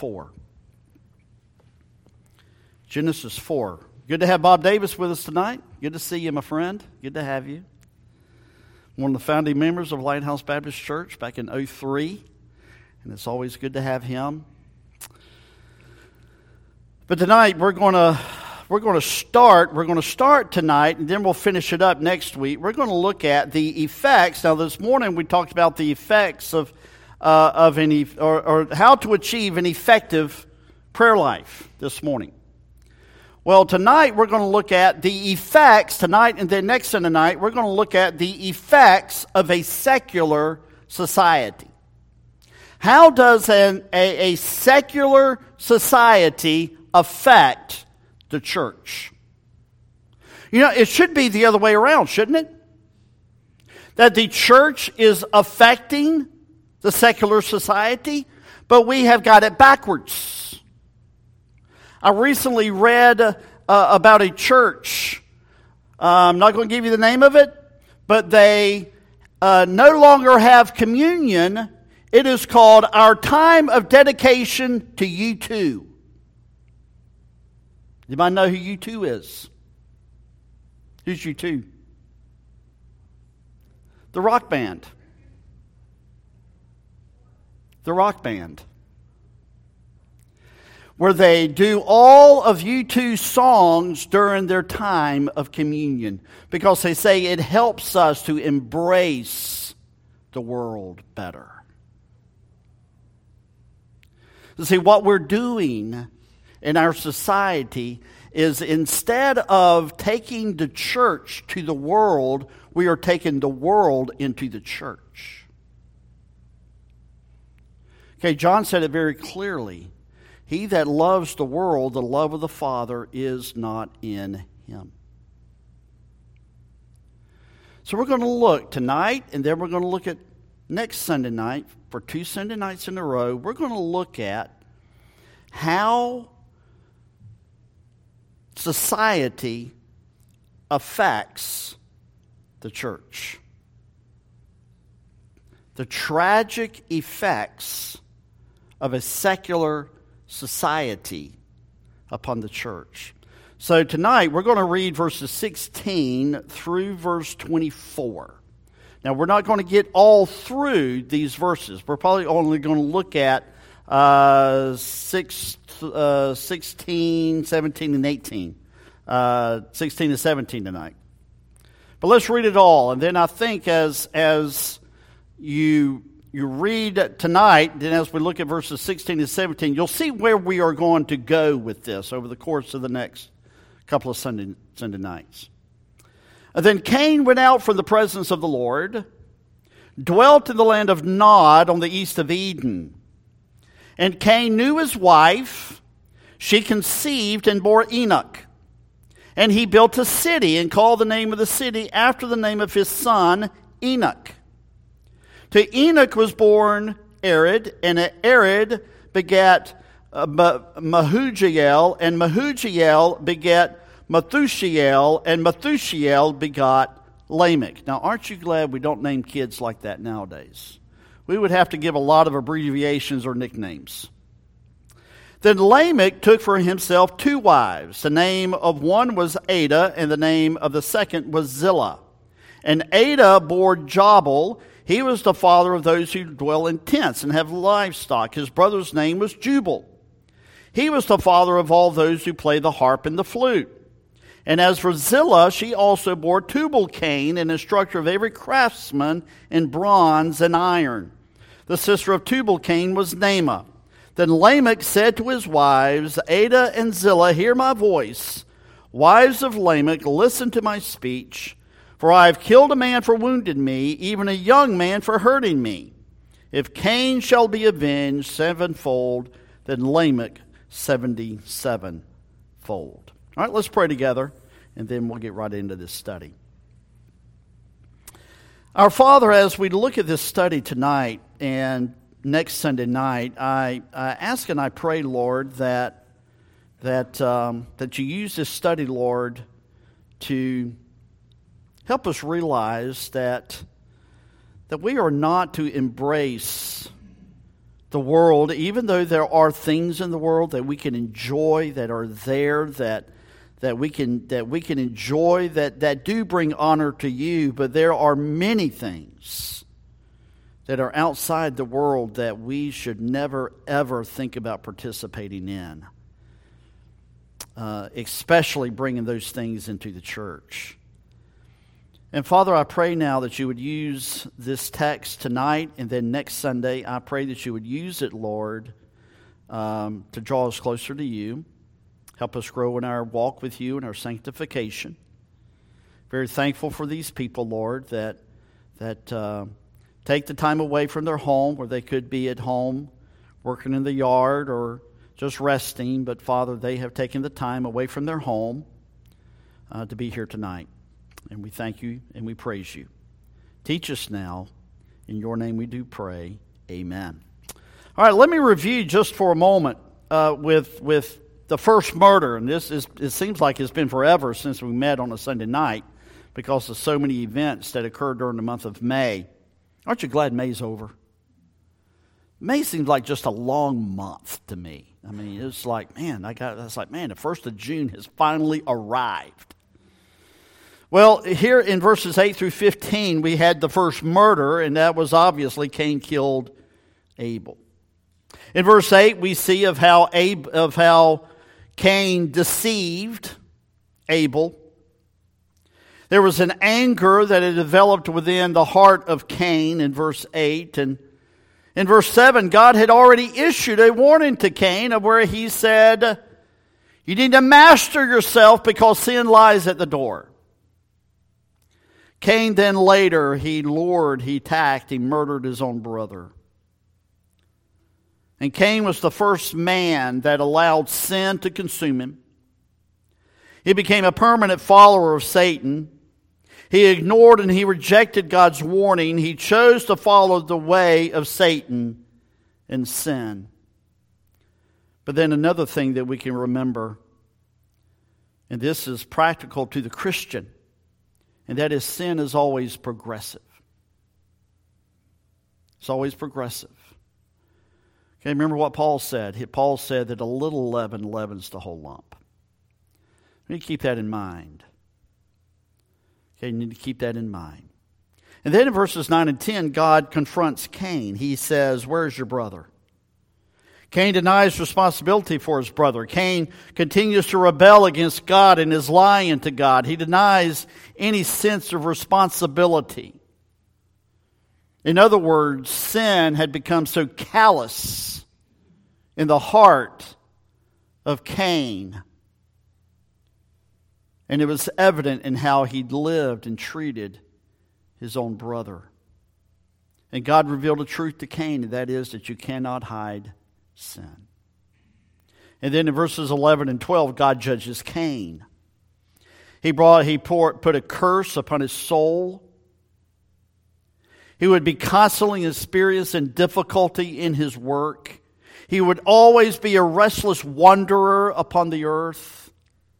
4. Genesis 4. Good to have Bob Davis with us tonight. Good to see you, my friend. Good to have you. One of the founding members of Lighthouse Baptist Church back in 2003, and it's always good to have him. But tonight we're going to start tonight, and then we'll finish it up next week. We're going to look at the effects. Now, this morning we talked about the effects of how to achieve an effective prayer life this morning. Well, tonight we're going to look at the effects, tonight and then next Sunday night, we're going to look at the effects of a secular society. How does a secular society affect the church? You know, it should be the other way around, shouldn't it? That the church is affecting the secular society, but we have got it backwards. I recently read about a church. I'm not going to give you the name of it, but they no longer have communion. It is called Our Time of Dedication to U2. Anybody know who U2 is? Who's U2? The rock band. The rock band. Where they do all of U2's songs during their time of communion, because they say it helps us to embrace the world better. You see, what we're doing in our society is, instead of taking the church to the world, we are taking the world into the church. Okay, John said it very clearly. He that loves the world, the love of the Father is not in him. So we're going to look tonight, and then we're going to look at next Sunday night, for 2 Sunday nights in a row. We're going to look at how society affects the church. The tragic effects of a secular society upon the church. So tonight we're going to read verses 16 through verse 24. Now we're not going to get all through these verses. We're probably only going to look at 16, 17, and 18. 16 to 17 tonight. But let's read it all. And then I think as you read tonight, then as we look at verses 16 and 17, you'll see where we are going to go with this over the course of the next couple of Sunday nights. And then Cain went out from the presence of the Lord, dwelt in the land of Nod on the east of Eden. And Cain knew his wife. She conceived and bore Enoch. And he built a city and called the name of the city after the name of his son, Enoch. To Enoch was born Arid, and Arid begat Mahujael, and Mahujael begat Methushael, and Methushael begot Lamech. Now, aren't you glad we don't name kids like that nowadays? We would have to give a lot of abbreviations or nicknames. Then Lamech took for himself 2 wives. The name of one was Ada, and the name of the second was Zillah. And Ada bore Jabal. He was the father of those who dwell in tents and have livestock. His brother's name was Jubal. He was the father of all those who play the harp and the flute. And as for Zillah, she also bore Tubal-Cain, an instructor of every craftsman in bronze and iron. The sister of Tubal-Cain was Naamah. Then Lamech said to his wives, Ada and Zillah, hear my voice. Wives of Lamech, listen to my speech. For I have killed a man for wounding me, even a young man for hurting me. If Cain shall be avenged 7-fold, then Lamech 77-fold. All right, let's pray together, and then we'll get right into this study. Our Father, as we look at this study tonight and next Sunday night, I ask and I pray, Lord, that you use this study, Lord, to help us realize that we are not to embrace the world, even though there are things in the world that we can enjoy, that are there, that we can enjoy, that do bring honor to you, but there are many things that are outside the world that we should never, ever think about participating in, especially bringing those things into the church. And Father, I pray now that you would use this text tonight and then next Sunday. I pray that you would use it, Lord, to draw us closer to you. Help us grow in our walk with you and our sanctification. Very thankful for these people, Lord, that take the time away from their home where they could be at home working in the yard or just resting. But Father, they have taken the time away from their home to be here tonight. And we thank you and we praise you. Teach us now. In your name we do pray. Amen. All right, let me review just for a moment with the first murder. And it seems like it's been forever since we met on a Sunday night because of so many events that occurred during the month of May. Aren't you glad May's over? May seems like just a long month to me. I mean, it's like, man, the 1st of June has finally arrived. Well, here in verses 8 through 15, we had the first murder, and that was obviously Cain killed Abel. In verse 8, we see of how Cain deceived Abel. There was an anger that had developed within the heart of Cain in verse 8. And in verse 7, God had already issued a warning to Cain of where he said, you need to master yourself because sin lies at the door. Cain then later, he murdered his own brother. And Cain was the first man that allowed sin to consume him. He became a permanent follower of Satan. He ignored and he rejected God's warning. He chose to follow the way of Satan and sin. But then another thing that we can remember, and this is practical to the Christian, and that is sin is always progressive. It's always progressive. Okay, remember what Paul said. Paul said that a little leaven leavens the whole lump. We need to keep that in mind. Okay, you need to keep that in mind. And then in verses 9 and 10, God confronts Cain. He says, where's your brother? Cain denies responsibility for his brother. Cain continues to rebel against God and is lying to God. He denies any sense of responsibility. In other words, sin had become so callous in the heart of Cain. And it was evident in how he lived and treated his own brother. And God revealed a truth to Cain, and that is that you cannot hide sin. And then in verses 11 and 12, God judges Cain. He put a curse upon his soul. He would be constantly experiencing difficulty in his work. He would always be a restless wanderer upon the earth.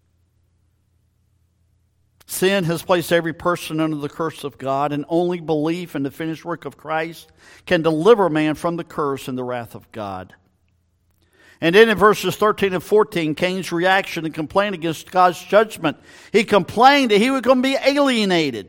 Sin has placed every person under the curse of God, and only belief in the finished work of Christ can deliver man from the curse and the wrath of God. And then in verses 13 and 14, Cain's reaction and complaint against God's judgment. He complained that he was going to be alienated.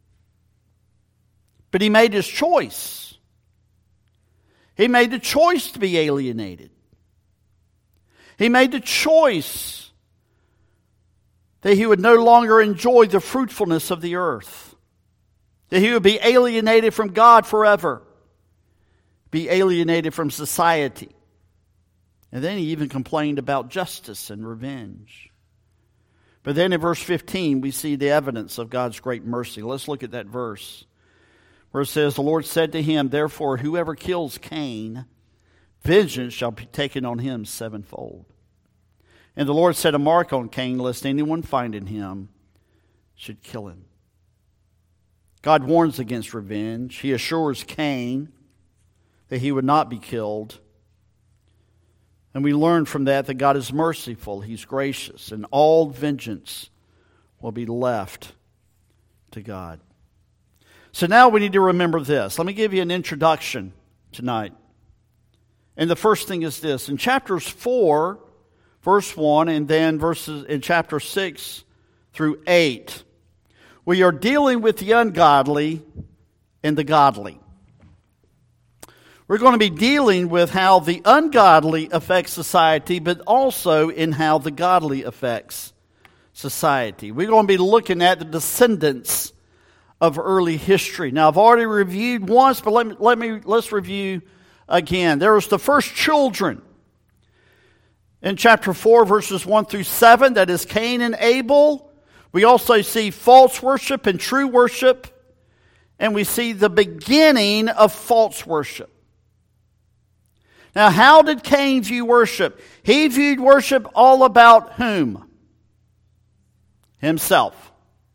But he made his choice. He made the choice to be alienated. He made the choice that he would no longer enjoy the fruitfulness of the earth. That he would be alienated from God forever. Be alienated from society. And then he even complained about justice and revenge. But then in verse 15, we see the evidence of God's great mercy. Let's look at that verse where it says, the Lord said to him, therefore, whoever kills Cain, vengeance shall be taken on him sevenfold. And the Lord set a mark on Cain, lest anyone finding him should kill him. God warns against revenge. He assures Cain that he would not be killed. And we learn from that God is merciful, He's gracious, and all vengeance will be left to God. So now we need to remember this. Let me give you an introduction tonight. And the first thing is this. In chapters 4, verse 1, and then verses in chapter 6 through 8, we are dealing with the ungodly and the godly. We're going to be dealing with how the ungodly affects society, but also in how the godly affects society. We're going to be looking at the descendants of early history. Now, I've already reviewed once, but let's review again. There was the first children in chapter 4, verses 1 through 7. That is Cain and Abel. We also see false worship and true worship. And we see the beginning of false worship. Now, how did Cain view worship? He viewed worship all about whom? Himself.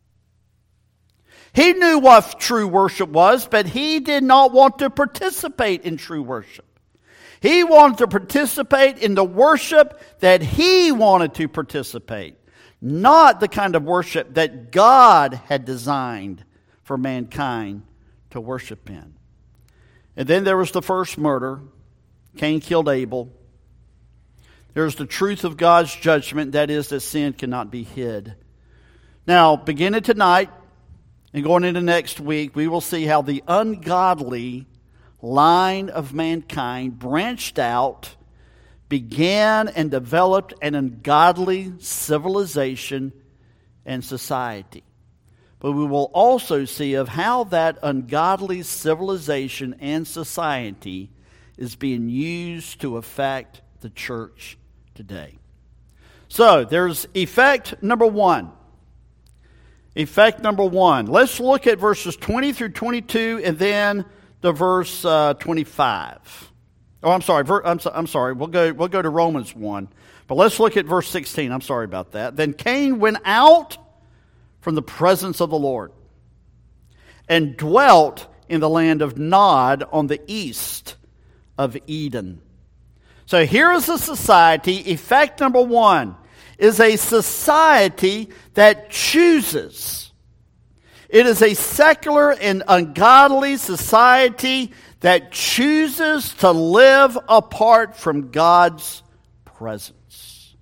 He knew what true worship was, but he did not want to participate in true worship. He wanted to participate in the worship that he wanted to participate, not the kind of worship that God had designed for mankind to worship in. And then there was the first murder. Cain killed Abel. There's the truth of God's judgment, that is, that sin cannot be hid. Now, beginning tonight and going into next week, we will see how the ungodly line of mankind branched out, began and developed an ungodly civilization and society. But we will also see of how that ungodly civilization and society is being used to affect the church today. So, there's effect number one. Effect number one. Let's look at verses 20 through 22 and then the verse 25. Oh, I'm sorry. I'm sorry. We'll go to Romans 1. But let's look at verse 16. I'm sorry about that. Then Cain went out from the presence of the Lord and dwelt in the land of Nod on the east of Eden. So here is a society. Effect number one is a society that chooses. It is a secular and ungodly society that chooses to live apart from God's presence.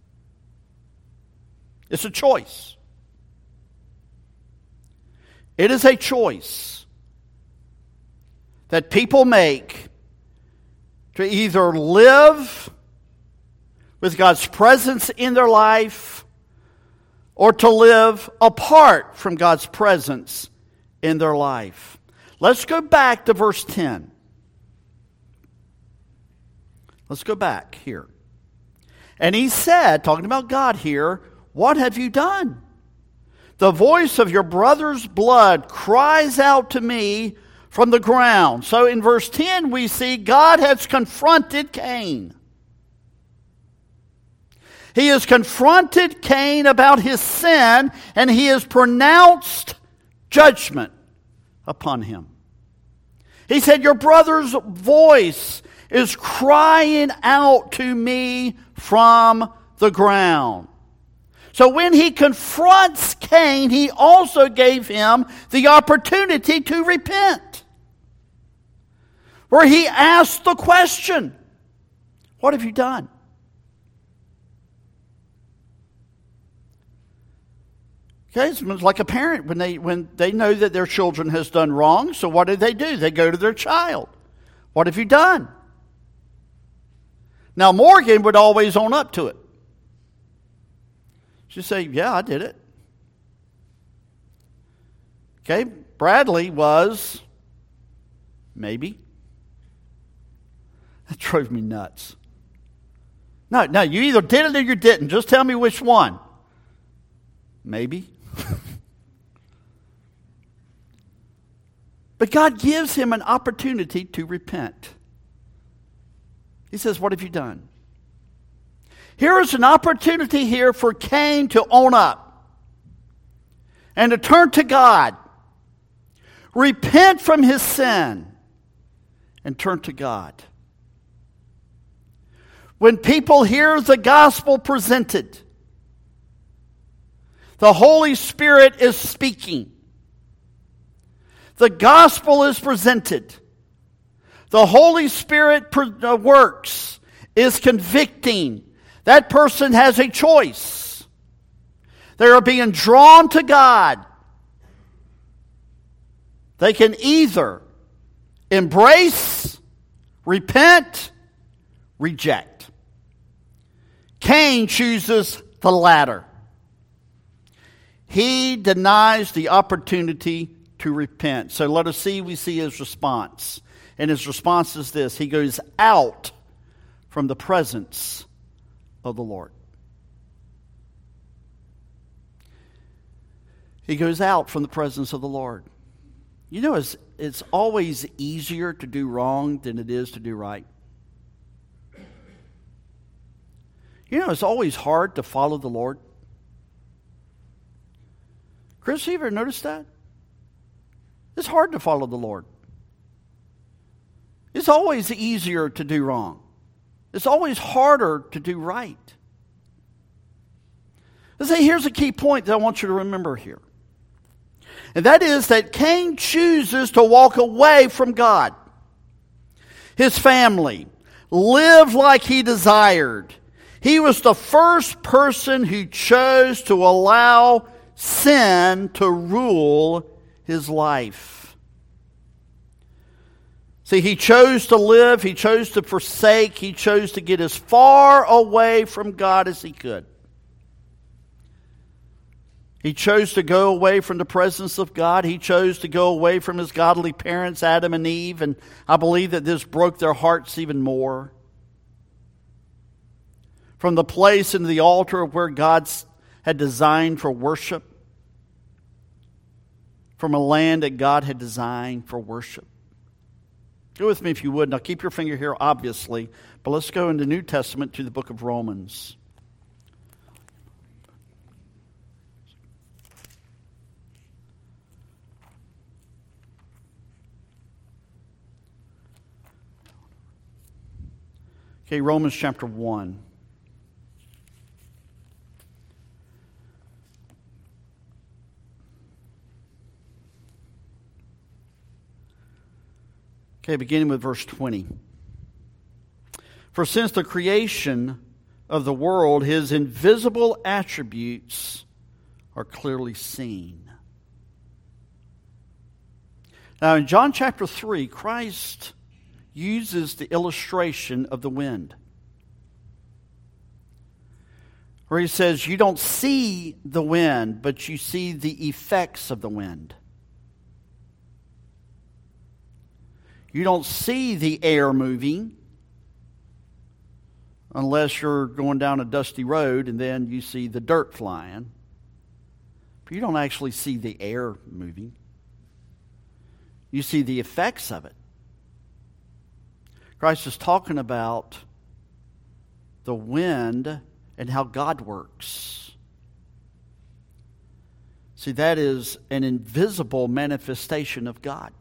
It's a choice. It is a choice that people make to either live with God's presence in their life or to live apart from God's presence in their life. Let's go back to verse 10. Let's go back here. And he said, talking about God here, "What have you done? The voice of your brother's blood cries out to me from the ground." So in verse 10 we see God has confronted Cain. He has confronted Cain about his sin, and he has pronounced judgment upon him. He said, "Your brother's voice is crying out to me from the ground." So when he confronts Cain, he also gave him the opportunity to repent. Where he asked the question, "What have you done?" Okay, it's like a parent when they know that their children has done wrong. So what do? They go to their child. "What have you done?" Now Morgan would always own up to it. She'd say, "Yeah, I did it." Okay, Bradley was maybe. That drove me nuts. No, you either did it or you didn't. Just tell me which one. Maybe. But God gives him an opportunity to repent. He says, "What have you done?" Here is an opportunity here for Cain to own up and to turn to God, repent from his sin, and turn to God. When people hear the gospel presented, the Holy Spirit is speaking. The gospel is presented. The Holy Spirit works, is convicting. That person has a choice. They are being drawn to God. They can either embrace, repent, reject. Cain chooses the latter. He denies the opportunity to repent. So let us see, we see his response. And his response is this: he goes out from the presence of the Lord. He goes out from the presence of the Lord. You know, it's always easier to do wrong than it is to do right. You know, it's always hard to follow the Lord. Chris, you ever noticed that? It's hard to follow the Lord. It's always easier to do wrong. It's always harder to do right. Let's say here's a key point that I want you to remember here. And that is that Cain chooses to walk away from God. His family lived like he desired. He was the first person who chose to allow sin to rule his life. See, he chose to live, he chose to forsake, he chose to get as far away from God as he could. He chose to go away from the presence of God. He chose to go away from his godly parents, Adam and Eve, and I believe that this broke their hearts even more. From the place and the altar where God had designed for worship, from a land that God had designed for worship. Go with me if you would. Now keep your finger here, obviously, but let's go in the New Testament to the book of Romans. Okay, Romans chapter 1. Okay, beginning with verse 20. For since the creation of the world, his invisible attributes are clearly seen. Now in John chapter 3, Christ uses the illustration of the wind, where he says, you don't see the wind, but you see the effects of the wind. You don't see the air moving unless you're going down a dusty road and then you see the dirt flying. But you don't actually see the air moving. You see the effects of it. Christ is talking about the wind and how God works. See, that is an invisible manifestation of God.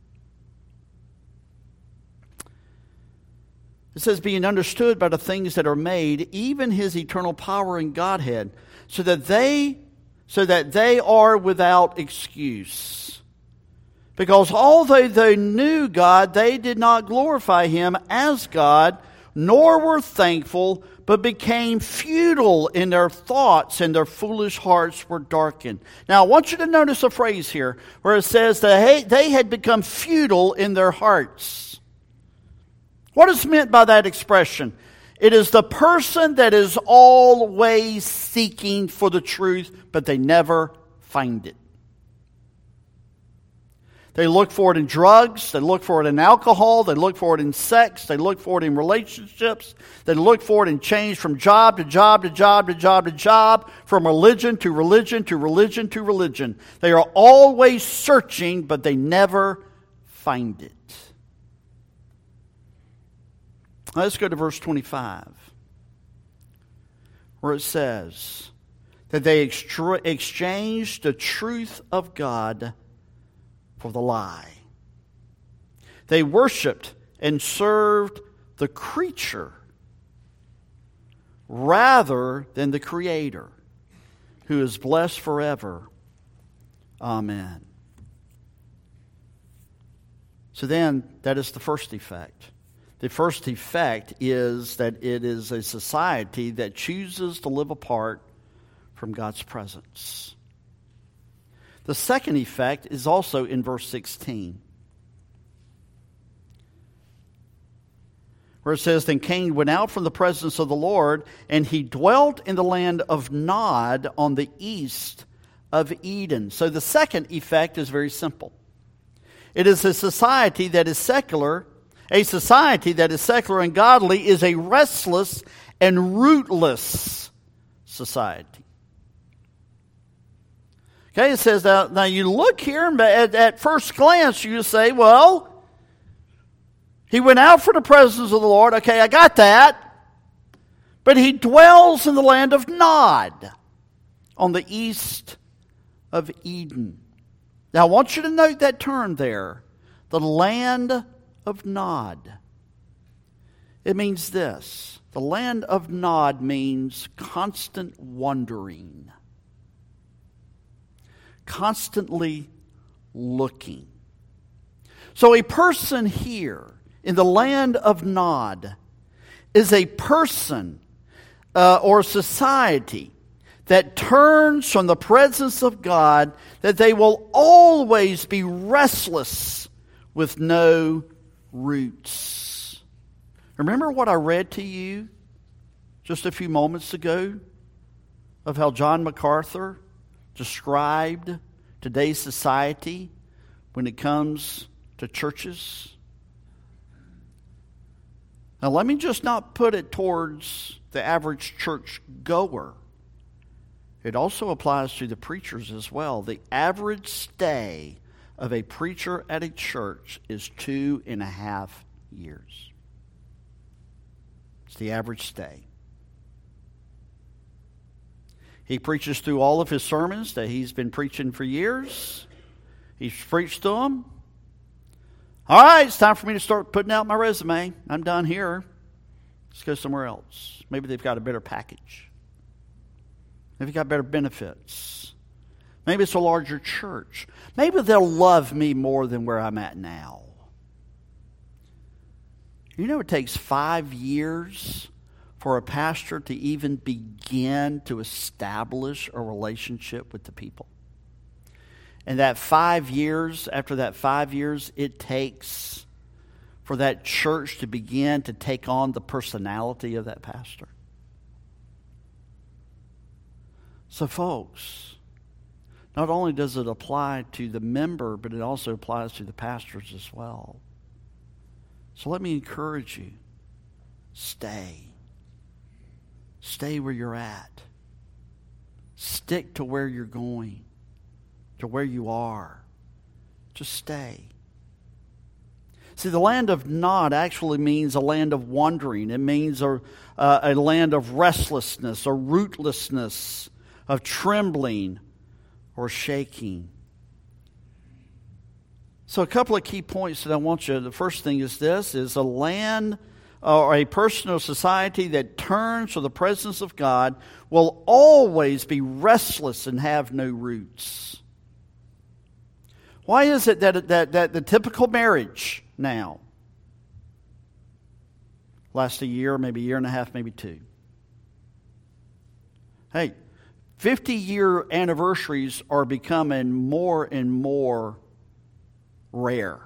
It says, being understood by the things that are made, even his eternal power and Godhead, so that they are without excuse. Because although they knew God, they did not glorify him as God, nor were thankful, but became futile in their thoughts, and their foolish hearts were darkened. Now, I want you to notice a phrase here where it says that they had become futile in their hearts. What is meant by that expression? It is the person that is always seeking for the truth, but they never find it. They look for it in drugs. They look for it in alcohol. They look for it in sex. They look for it in relationships. They look for it in change from job to job to job to job to job, from religion to religion to religion to religion. They are always searching, but they never find it. Now let's go to verse 25, where it says that they exchanged the truth of God for the lie. They worshiped and served the creature rather than the Creator, who is blessed forever. Amen. So then, that is the first effect. The first effect is that it is a society that chooses to live apart from God's presence. The second effect is also in verse 16, where it says, Then Cain went out from the presence of the Lord, and he dwelt in the land of Nod on the east of Eden. So the second effect is very simple. It is a society that is secular. A society that is secular and godly is a restless and rootless society. Okay, it says, now you look here, and at first glance you say, well, he went out from the presence of the Lord. Okay, I got that. But he dwells in the land of Nod, on the east of Eden. Now I want you to note that term there, the land of Nod. It means this. The land of Nod means constant wandering. Constantly looking. So a person here in the land of Nod is a person or society that turns from the presence of God, that they will always be restless with no roots. Remember what I read to you just a few moments ago of how John MacArthur described today's society when it comes to churches? Now, let me just not put it towards the average church goer. It also applies to the preachers as well. The average stay of a preacher at a church is 2.5 years. It's the average stay. He preaches through all of his sermons that he's been preaching for years. He's preached to them. All right, it's time for me to start putting out my resume. I'm done here. Let's go somewhere else. Maybe they've got a better package. Maybe they've got better benefits. Maybe it's a larger church. Maybe they'll love me more than where I'm at now. You know, it takes 5 years for a pastor to even begin to establish a relationship with the people. And that 5 years, after that 5 years, it takes for that church to begin to take on the personality of that pastor. So folks, not only does it apply to the member, but it also applies to the pastors as well. So let me encourage you, stay. Stay where you're at. Stick to where you're going, to where you are. Just stay. See, the land of Nod actually means a land of wandering. It means a land of restlessness, or rootlessness, of trembling or shaking. So a couple of key points that I want you, the first thing is this, is a land or a person or society that turns to the presence of God will always be restless and have no roots. Why is it that the typical marriage now lasts a year, maybe a year and a half, maybe 2? Hey, 50-year anniversaries are becoming more and more rare.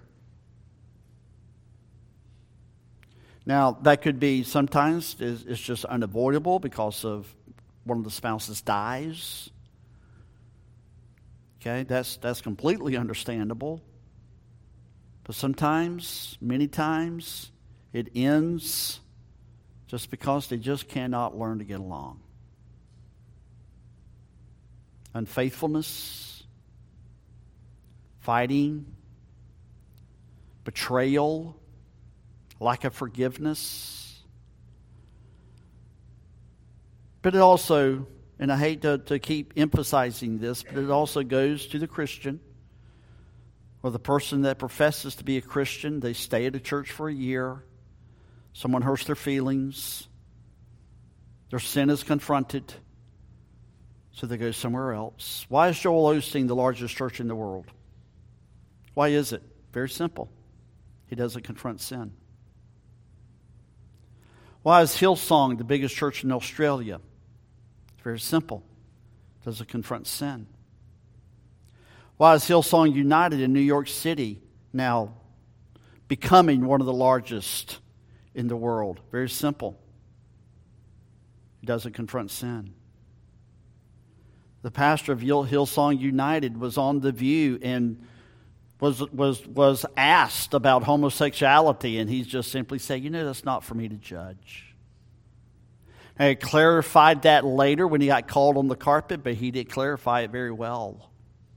Now, that could be sometimes it's just unavoidable because of one of the spouses dies. Okay, that's completely understandable. But sometimes, many times, it ends just because they just cannot learn to get along. Unfaithfulness, fighting, betrayal, lack of forgiveness. But it also, and I hate to keep emphasizing this, but it also goes to the Christian, or the person that professes to be a Christian. They stay at a church for a year. Someone hurts their feelings. Their sin is confronted. So they go somewhere else. Why is Joel Osteen the largest church in the world? Why is it? Very simple. He doesn't confront sin. Why is Hillsong the biggest church in Australia? It's very simple. It doesn't confront sin. Why is Hillsong United in New York City now becoming one of the largest in the world? Very simple. It doesn't confront sin. The pastor of Hillsong United was on The View and was asked about homosexuality, and he just simply said, that's not for me to judge. And he clarified that later when he got called on the carpet, but he did clarify it very well.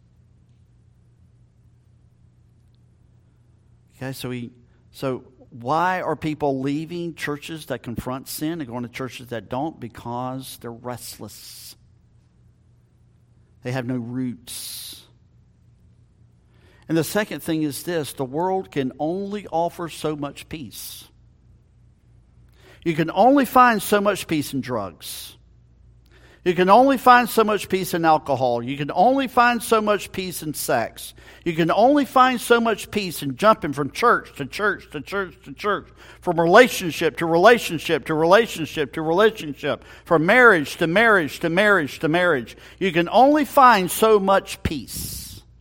Okay, so why are people leaving churches that confront sin and going to churches that don't? Because they're restless. They have no roots. And the second thing is this: the world can only offer so much peace. You can only find so much peace in drugs. You can only find so much peace in alcohol. You can only find so much peace in sex. You can only find so much peace in jumping from church to church to church to church, from relationship to relationship to relationship to relationship, from marriage to marriage to marriage to marriage. You can only find so much peace.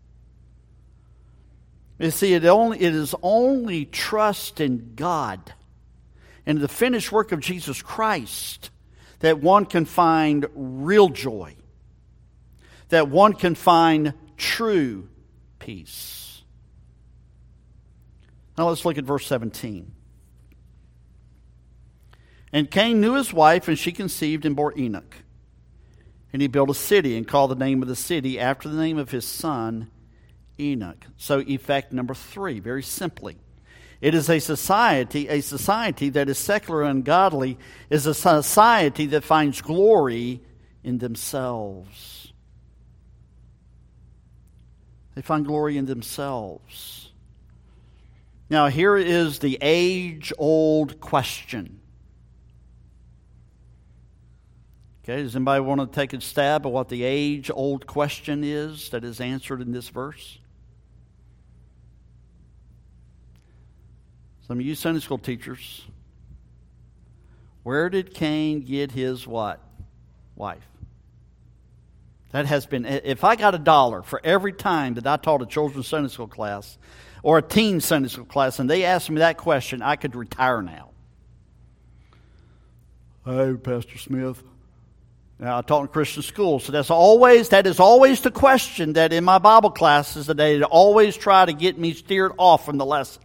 You see, it is only trust in God and the finished work of Jesus Christ that one can find real joy, that one can find true peace. Now let's look at verse 17. And Cain knew his wife, and she conceived and bore Enoch. And he built a city and called the name of the city after the name of his son, Enoch. So effect number 3, very simply. It is a society that is secular and ungodly, is a society that finds glory in themselves. They find glory in themselves. Now here is the age-old question. Okay, does anybody want to take a stab at what the age-old question is that is answered in this verse? Some of you Sunday school teachers, where did Cain get his what? Wife. That has been, if I got $1 for every time that I taught a children's Sunday school class or a teen Sunday school class and they asked me that question, I could retire now. Hey, Pastor Smith. Now, I taught in Christian schools, so that is always the question that in my Bible classes that they always try to get me steered off from the lesson.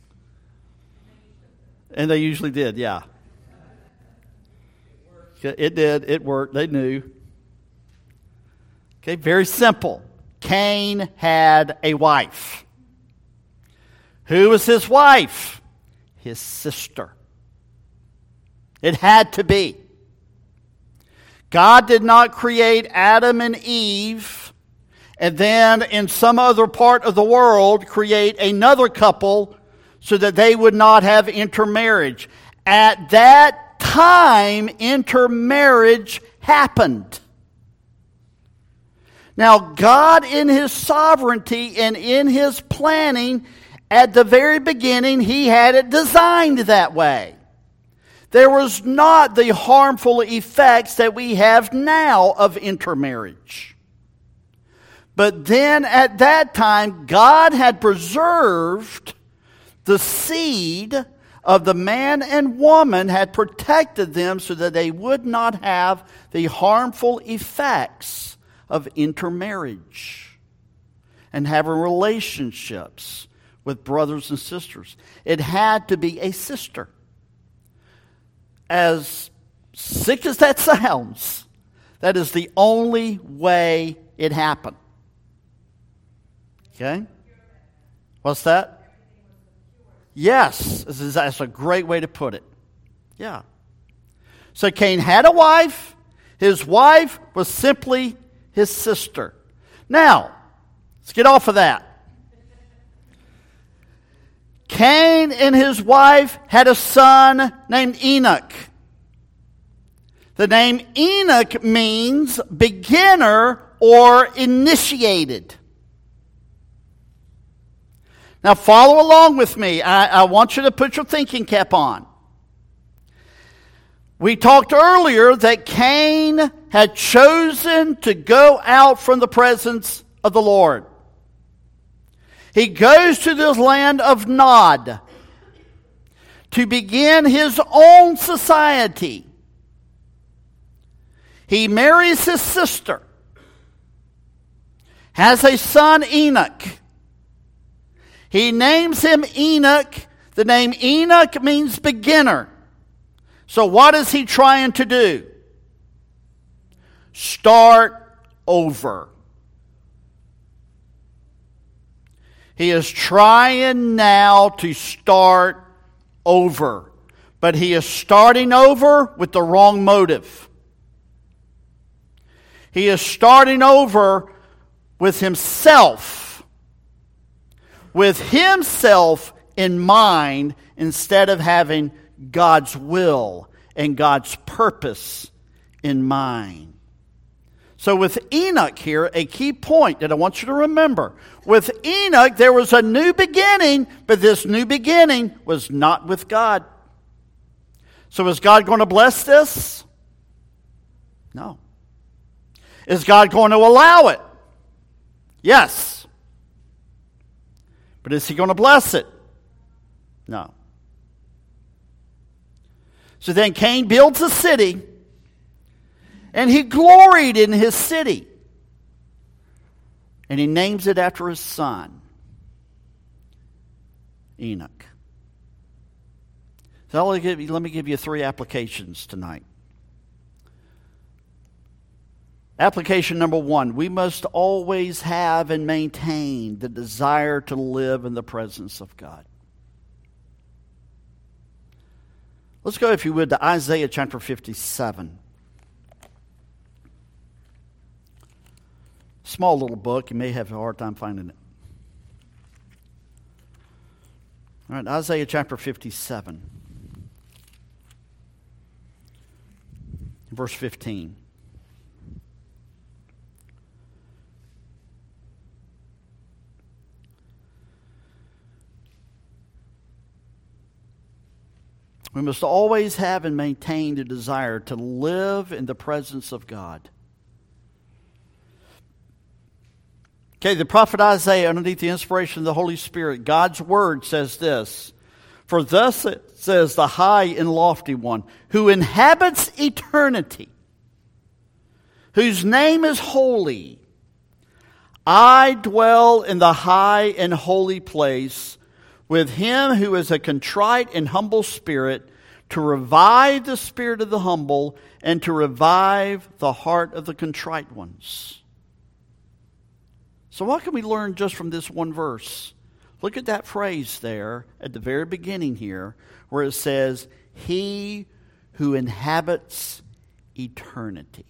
And they usually did, yeah. It did. It worked. They knew. Okay, very simple. Cain had a wife. Who was his wife? His sister. It had to be. God did not create Adam and Eve and then in some other part of the world create another couple so that they would not have intermarriage. At that time, intermarriage happened. Now, God in His sovereignty and in His planning, at the very beginning, He had it designed that way. There was not the harmful effects that we have now of intermarriage. But then at that time, God had preserved the seed of the man and woman, had protected them so that they would not have the harmful effects of intermarriage and having relationships with brothers and sisters. It had to be a sister. As sick as that sounds, that is the only way it happened. Okay? What's that? Yes, that's a great way to put it. Yeah. So Cain had a wife. His wife was simply his sister. Now, let's get off of that. Cain and his wife had a son named Enoch. The name Enoch means beginner or initiated. Now follow along with me. I want you to put your thinking cap on. We talked earlier that Cain had chosen to go out from the presence of the Lord. He goes to this land of Nod to begin his own society. He marries his sister, has a son, Enoch. He names him Enoch. The name Enoch means beginner. So what is he trying to do? Start over. He is trying now to start over. But he is starting over with the wrong motive. He is starting over with himself. With himself in mind instead of having God's will and God's purpose in mind. So with Enoch here, a key point that I want you to remember. With Enoch, there was a new beginning, but this new beginning was not with God. So is God going to bless this? No. Is God going to allow it? Yes. But is he going to bless it? No. So then Cain builds a city, and he gloried in his city. And he names it after his son, Enoch. So let me give you 3 applications tonight. Application number 1, we must always have and maintain the desire to live in the presence of God. Let's go, if you would, to Isaiah chapter 57. Small little book. You may have a hard time finding it. All right, Isaiah chapter 57. Verse 15. We must always have and maintain the desire to live in the presence of God. Okay, the prophet Isaiah, underneath the inspiration of the Holy Spirit, God's word says this: "For thus it says the high and lofty one, who inhabits eternity, whose name is holy. I dwell in the high and holy place with him who is a contrite and humble spirit, to revive the spirit of the humble and to revive the heart of the contrite ones." So what can we learn just from this one verse? Look at that phrase there at the very beginning here, where it says, "He who inhabits eternity."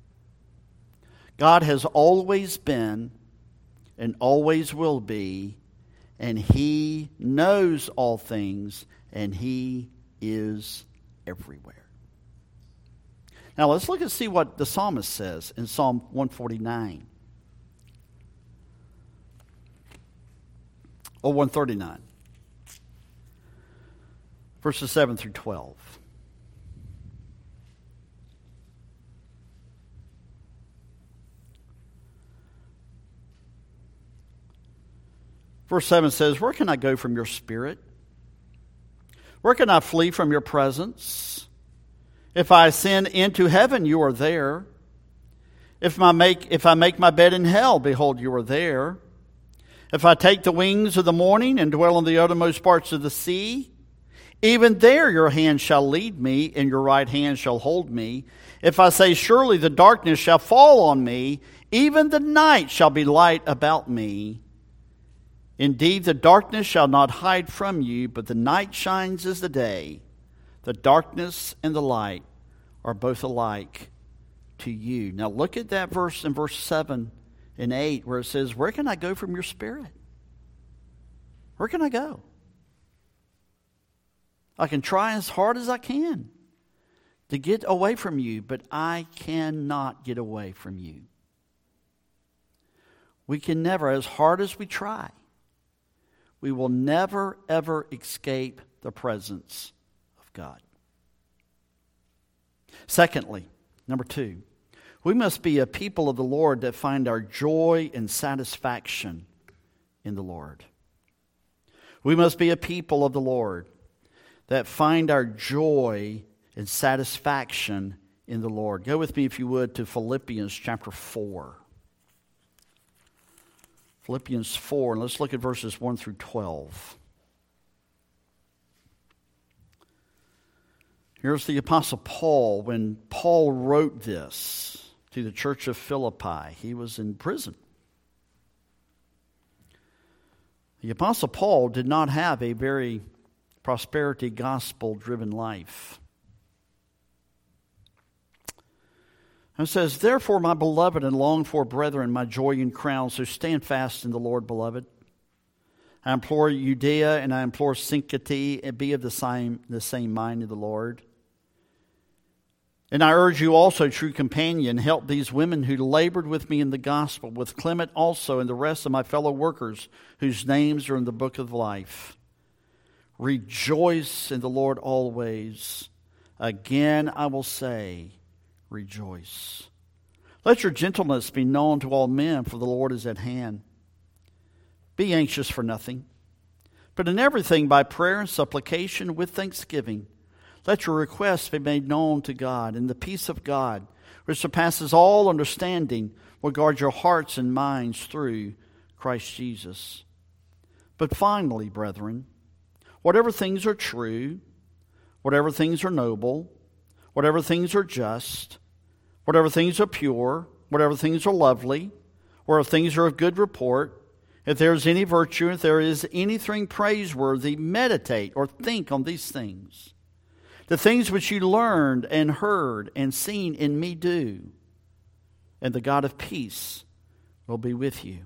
God has always been and always will be, and he knows all things, and he is everywhere. Now let's look and see what the psalmist says in Psalm 149. Or 139. Verses 7 through 12. Verse 7 says, "Where can I go from your spirit? Where can I flee from your presence? If I ascend into heaven, you are there. If I make my bed in hell, behold, you are there. If I take the wings of the morning and dwell in the uttermost parts of the sea, even there your hand shall lead me, and your right hand shall hold me. If I say, surely the darkness shall fall on me, even the night shall be light about me. Indeed, the darkness shall not hide from you, but the night shines as the day. The darkness and the light are both alike to you." Now look at that verse in verse 7 and 8 where it says, "Where can I go from your spirit? Where can I go? I can try as hard as I can to get away from you, but I cannot get away from you." We can never, as hard as we try, we will never, ever escape the presence of God. Secondly, number 2, we must be a people of the Lord that find our joy and satisfaction in the Lord. We must be a people of the Lord that find our joy and satisfaction in the Lord. Go with me, if you would, to Philippians chapter 4. Philippians 4, and let's look at verses 1 through 12. Here's the Apostle Paul. When Paul wrote this to the church of Philippi, he was in prison. The Apostle Paul did not have a very prosperity gospel-driven life. And it says, "Therefore, my beloved and longed-for brethren, my joy and crown, so stand fast in the Lord, beloved. I implore Judea and I implore Syntyche, and be of the same mind in the Lord. And I urge you also, true companion, help these women who labored with me in the gospel, with Clement also and the rest of my fellow workers whose names are in the book of life. Rejoice in the Lord always. Again I will say, rejoice. Let your gentleness be known to all men, for the Lord is at hand. Be anxious for nothing, but in everything by prayer and supplication with thanksgiving, let your requests be made known to God, and the peace of God, which surpasses all understanding, will guard your hearts and minds through Christ Jesus. But finally, brethren, whatever things are true, whatever things are noble, whatever things are just, whatever things are pure, whatever things are lovely, whatever things are of good report, if there is any virtue, if there is anything praiseworthy, meditate or think on these things. The things which you learned and heard and seen in me do, and the God of peace will be with you."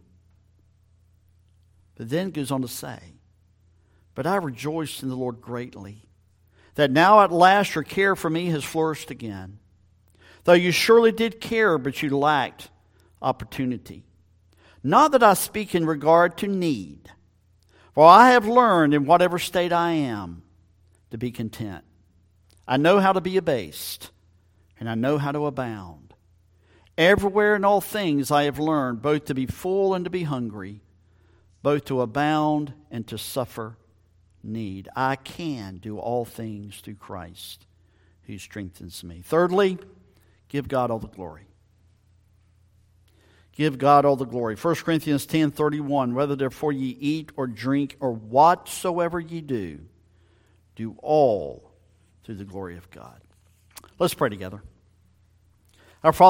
But then it goes on to say, "But I rejoiced in the Lord greatly, that now at last your care for me has flourished again. Though you surely did care, but you lacked opportunity. Not that I speak in regard to need, for I have learned in whatever state I am to be content. I know how to be abased, and I know how to abound. Everywhere in all things I have learned both to be full and to be hungry, both to abound and to suffer need. I can do all things through Christ who strengthens me." Thirdly, give God all the glory. Give God all the glory. 1 Corinthians 10:31, "Whether therefore ye eat or drink or whatsoever ye do, do all through the glory of God." Let's pray together. Our Father,